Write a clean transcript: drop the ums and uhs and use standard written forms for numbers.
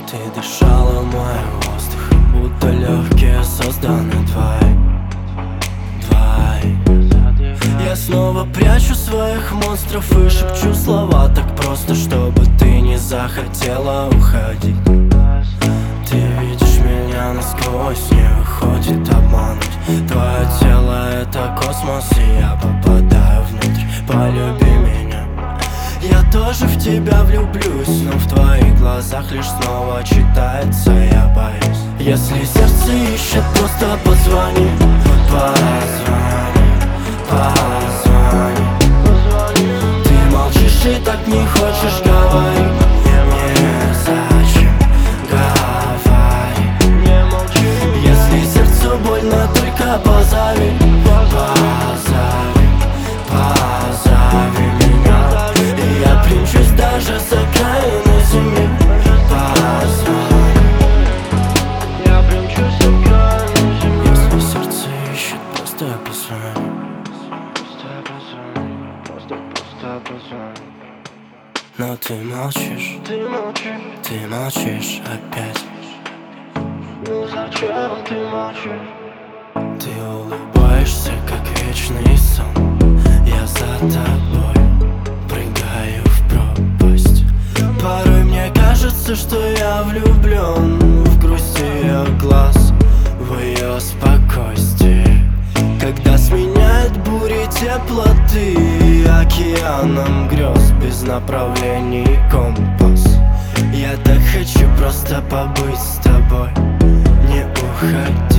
Ты дышала моим воздухом, будто легкие созданы двоих. Я снова прячу своих монстров и шепчу слова так просто, чтобы ты не захотела уходить. Ты видишь меня насквозь, не выходит обмануть. Твое тело — это космос, и я попадаю внутрь. Полюби меня, я тоже в тебя влюблюсь, но в твоих глазах лишь снова читается «я боюсь». Если сердце ищет, просто позвони. Позвони, позвони. Ты молчишь и так не хочешь говорить. Незачем говорить. Если сердцу больно, только позови. Позови, позови меня, и я примчусь даже с окраины земли. Позвони, я примчусь с окраины земли. Если сердце ищет, просто позвони. Просто позвони. Но ты молчишь, ты молчишь опять. Ну зачем ты молчишь? Ты улыбаешься, как вечный сон. Я за тобой прыгаю в пропасть. Порой мне кажется, что я влюблен в грусть ее глаз, в ее спокойствие, когда сменяет бури теплоты океаном грез без направлений и компас. Я так хочу просто побыть с тобой, не уходи.